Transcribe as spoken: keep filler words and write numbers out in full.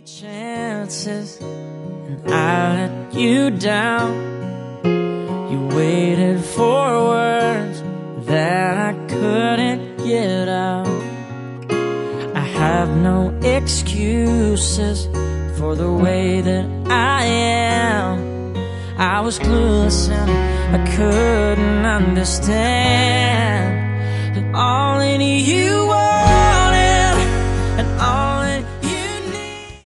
chances and I let you down. You waited for words that I couldn't get out. I have no excuses for the way that I am. I was clueless and I couldn't understand that all in you was